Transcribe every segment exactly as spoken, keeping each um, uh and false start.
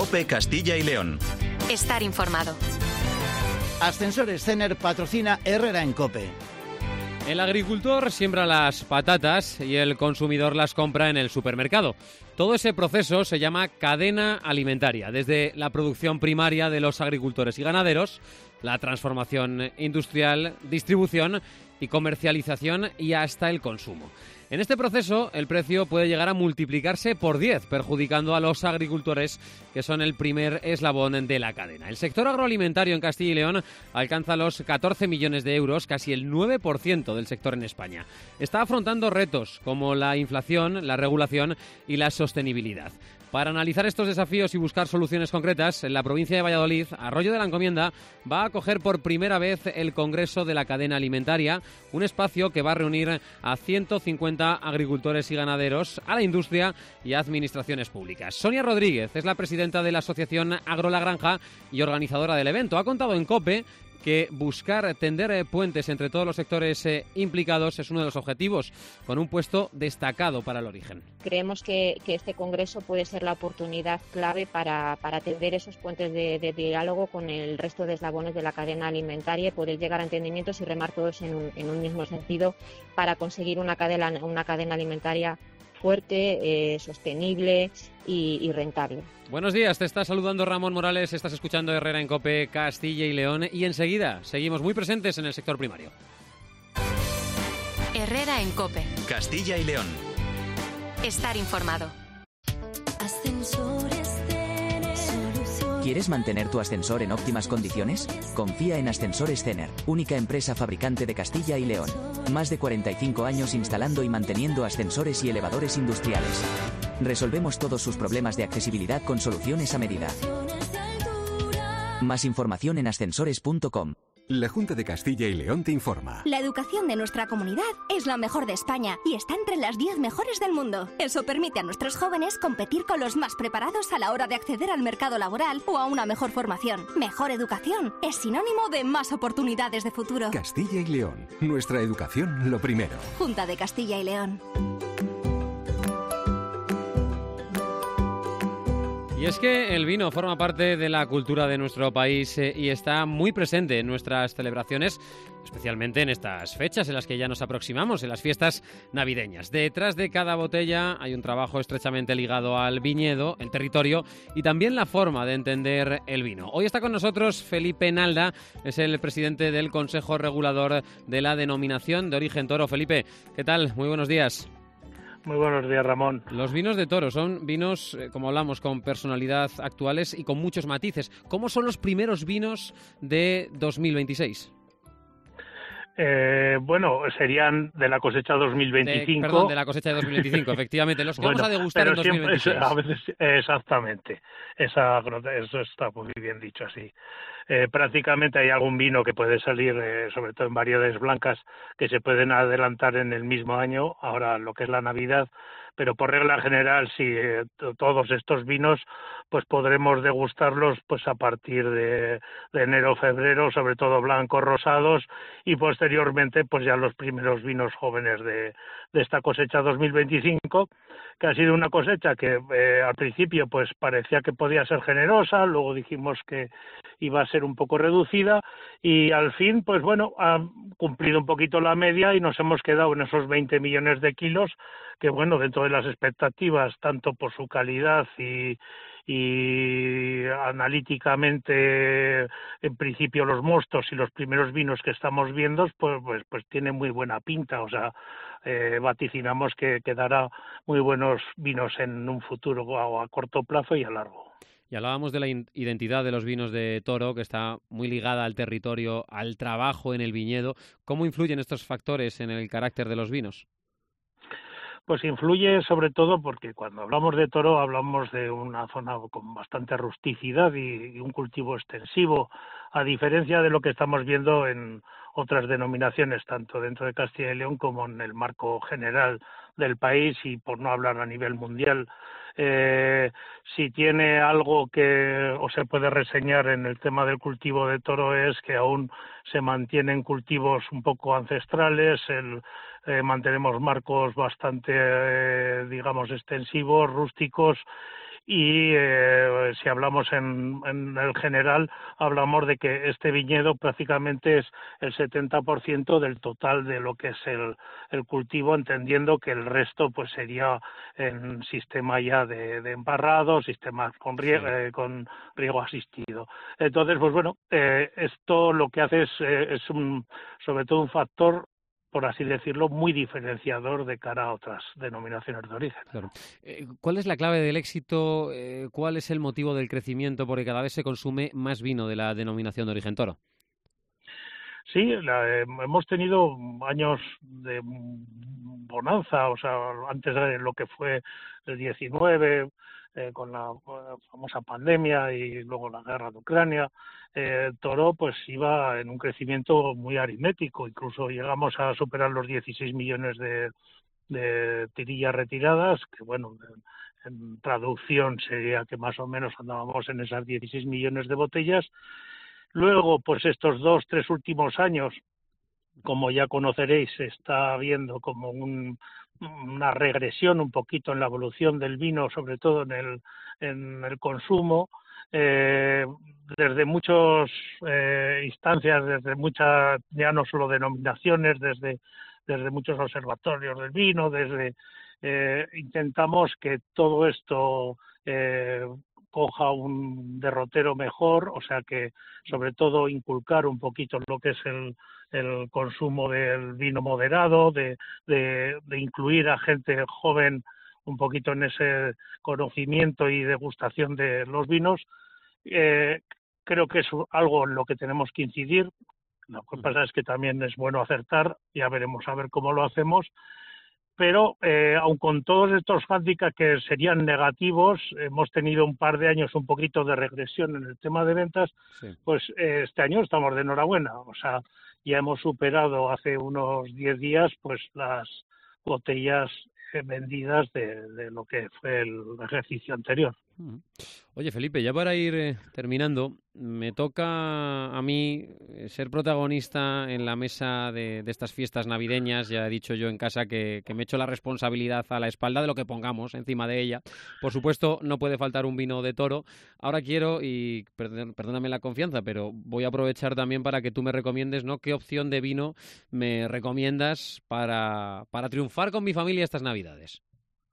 COPE Castilla y León. Estar informado. Ascensores Cener patrocina Herrera en COPE. El agricultor siembra las patatas y el consumidor las compra en el supermercado. Todo ese proceso se llama cadena alimentaria, desde la producción primaria de los agricultores y ganaderos, la transformación industrial, distribución y comercialización y hasta el consumo. En este proceso, el precio puede llegar a multiplicarse por diez, perjudicando a los agricultores, que son el primer eslabón de la cadena. El sector agroalimentario en Castilla y León alcanza los catorce millones de euros, casi el nueve por ciento del sector en España. Está afrontando retos como la inflación, la regulación y la sostenibilidad. Para analizar estos desafíos y buscar soluciones concretas, en la provincia de Valladolid, Arroyo de la Encomienda va a acoger por primera vez el Congreso de la Cadena Alimentaria, un espacio que va a reunir a ciento cincuenta agricultores y ganaderos, a la industria y a administraciones públicas. Sonia Rodríguez es la presidenta de la Asociación Agro La Granja y organizadora del evento. Ha contado en COPE que buscar tender eh, puentes entre todos los sectores eh, implicados es uno de los objetivos, con un puesto destacado para el origen. Creemos que, que este congreso puede ser la oportunidad clave para, para tender esos puentes de, de diálogo con el resto de eslabones de la cadena alimentaria y poder llegar a entendimientos y remar todos en un, en un mismo sentido para conseguir una cadena, una cadena alimentaria fuerte, eh, sostenible y, y rentable. Buenos días, te está saludando Ramón Morales, estás escuchando Herrera en COPE Castilla y León y enseguida seguimos muy presentes en el sector primario. Herrera en COPE Castilla y León. Estar informado. ¿Quieres mantener tu ascensor en óptimas condiciones? Confía en Ascensores Cener, única empresa fabricante de Castilla y León. Más de cuarenta y cinco años instalando y manteniendo ascensores y elevadores industriales. Resolvemos todos sus problemas de accesibilidad con soluciones a medida. Más información en ascensores punto com. La Junta de Castilla y León te informa. La educación de nuestra comunidad es la mejor de España y está entre las diez mejores del mundo. Eso permite a nuestros jóvenes competir con los más preparados a la hora de acceder al mercado laboral o a una mejor formación. Mejor educación es sinónimo de más oportunidades de futuro. Castilla y León. Nuestra educación lo primero. Junta de Castilla y León. Y es que el vino forma parte de la cultura de nuestro país eh, y está muy presente en nuestras celebraciones, especialmente en estas fechas en las que ya nos aproximamos, en las fiestas navideñas. Detrás de cada botella hay un trabajo estrechamente ligado al viñedo, el territorio y también la forma de entender el vino. Hoy está con nosotros Felipe Nalda, es el presidente del Consejo Regulador de la Denominación de Origen Toro. Felipe, ¿qué tal? Muy buenos días. Muy buenos días, Ramón. Los vinos de Toro son vinos, eh, como hablamos, con personalidad actuales y con muchos matices. ¿Cómo son los primeros vinos de dos mil veintiséis? Eh, bueno, serían de la cosecha dos mil veinticinco. De, perdón, de la cosecha de dos mil veinticinco, efectivamente. Los que bueno, vamos a degustar en dos mil veintiséis. Es, a veces, exactamente. Esa, eso está muy bien dicho así. Eh, prácticamente hay algún vino que puede salir, eh, sobre todo en variedades blancas, que se pueden adelantar en el mismo año, ahora lo que es la Navidad, pero por regla general sí, eh, todos estos vinos pues podremos degustarlos pues a partir de, de enero, febrero, sobre todo blancos, rosados, y posteriormente pues ya los primeros vinos jóvenes de, de esta cosecha dos mil veinticinco, que ha sido una cosecha que eh, al principio pues parecía que podía ser generosa, luego dijimos que iba a ser un poco reducida y al fin pues bueno ha cumplido un poquito la media y nos hemos quedado en esos veinte millones de kilos, que bueno, dentro de las expectativas, tanto por su calidad y y analíticamente en principio los mostos y los primeros vinos que estamos viendo pues pues pues tiene muy buena pinta, o sea, eh, vaticinamos que, que dará muy buenos vinos en un futuro a, a corto plazo y a largo. Y hablábamos de la identidad de los vinos de Toro, que está muy ligada al territorio, al trabajo en el viñedo. ¿Cómo influyen estos factores en el carácter de los vinos? Pues influye sobre todo porque cuando hablamos de Toro hablamos de una zona con bastante rusticidad y, y un cultivo extensivo, a diferencia de lo que estamos viendo en otras denominaciones, tanto dentro de Castilla y León como en el marco general del país y por no hablar a nivel mundial. Eh, si tiene algo que o se puede reseñar en el tema del cultivo de Toro es que aún se mantienen cultivos un poco ancestrales, el, eh, mantenemos marcos bastante, eh, digamos, extensivos, rústicos, y eh, si hablamos en, en el general, hablamos de que este viñedo prácticamente es el setenta por ciento del total de lo que es el, el cultivo, entendiendo que el resto pues sería en sistema ya de, de embarrado, sistemas con riego, sí. eh, con riego asistido. Entonces, pues bueno, eh, esto lo que hace es, eh, es un, sobre todo un factor, por así decirlo, muy diferenciador de cara a otras denominaciones de origen. Claro. Eh, ¿Cuál es la clave del éxito? Eh, ¿Cuál es el motivo del crecimiento? Porque cada vez se consume más vino de la denominación de origen Toro. Sí, la, eh, hemos tenido años de bonanza, o sea, antes de lo que fue el diecinueve, eh, con la eh, famosa pandemia y luego la guerra de Ucrania. Eh, Toro pues iba en un crecimiento muy aritmético, incluso llegamos a superar los dieciséis millones de, de tirillas retiradas, que bueno, en, en traducción sería que más o menos andábamos en esas dieciséis millones de botellas. Luego, pues estos dos, tres últimos años, como ya conoceréis, se está viendo como un, una regresión un poquito en la evolución del vino, sobre todo en el, en el consumo, eh, desde muchas eh, instancias, desde muchas, ya no solo denominaciones, desde, desde muchos observatorios del vino, desde eh, intentamos que todo esto eh, coja un derrotero mejor, o sea que sobre todo inculcar un poquito lo que es el, el consumo del vino moderado, de, de, de incluir a gente joven un poquito en ese conocimiento y degustación de los vinos. Eh, creo que es algo en lo que tenemos que incidir. Lo que pasa es que también es bueno acertar, ya veremos a ver cómo lo hacemos. Pero eh, aun con todos estos hándicaps que serían negativos, hemos tenido un par de años un poquito de regresión en el tema de ventas, sí. Pues eh, este año estamos de enhorabuena, o sea, ya hemos superado hace unos diez días pues las botellas vendidas de, de lo que fue el ejercicio anterior. Oye, Felipe, ya para ir eh, terminando, me toca a mí ser protagonista en la mesa de, de estas fiestas navideñas. Ya he dicho yo en casa que, que me echo la responsabilidad a la espalda de lo que pongamos encima de ella. Por supuesto, no puede faltar un vino de Toro. Ahora quiero, y perdón, perdóname la confianza, pero voy a aprovechar también para que tú me recomiendes, ¿no? ¿Qué opción de vino me recomiendas para, para triunfar con mi familia estas Navidades?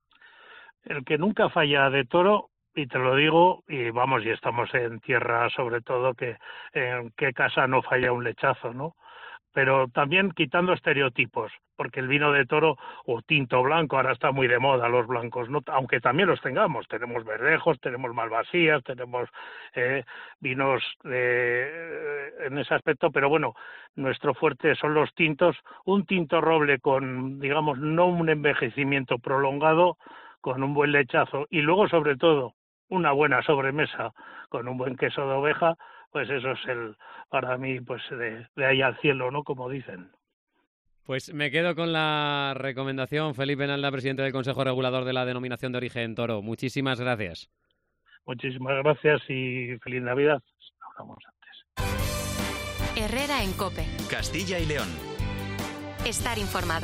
El que nunca falla de Toro, y te lo digo, y vamos, y estamos en tierra sobre todo, que en qué casa no falla un lechazo, ¿no? Pero también quitando estereotipos, porque el vino de Toro o tinto blanco, ahora está muy de moda los blancos, ¿no? Aunque también los tengamos, tenemos verdejos, tenemos malvasías, tenemos eh, vinos de, en ese aspecto, pero bueno, nuestro fuerte son los tintos, un tinto roble con, digamos, no un envejecimiento prolongado, con un buen lechazo, y luego sobre todo una buena sobremesa con un buen queso de oveja, pues eso es el, para mí, pues de, de ahí al cielo, ¿no? Como dicen. Pues me quedo con la recomendación. Felipe Nalda, presidente del Consejo Regulador de la Denominación de Origen Toro. Muchísimas gracias. Muchísimas gracias y feliz Navidad. Hablamos antes. Herrera en COPE. Castilla y León. Estar informado.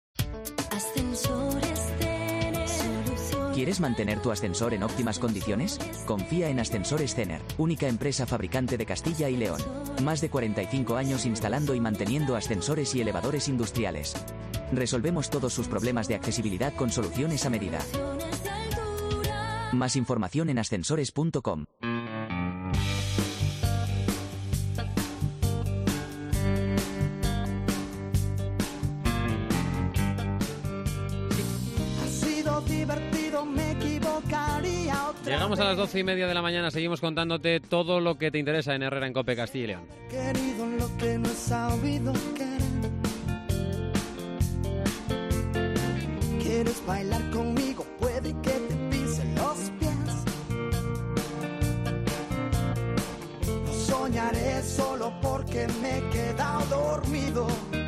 Ascensores Zener. ¿Quieres mantener tu ascensor en óptimas condiciones? Confía en Ascensores Zener, única empresa fabricante de Castilla y León. Más de cuarenta y cinco años instalando y manteniendo ascensores y elevadores industriales. Resolvemos todos sus problemas de accesibilidad con soluciones a medida. Más información en ascensores punto com. Llegamos a las doce y media de la mañana, seguimos contándote todo lo que te interesa en Herrera en COPE Castilla y León. Querido, lo que no he sabido querer. ¿Quieres bailar conmigo? Puede que te pisen los pies. No soñaré solo porque me he quedado dormido.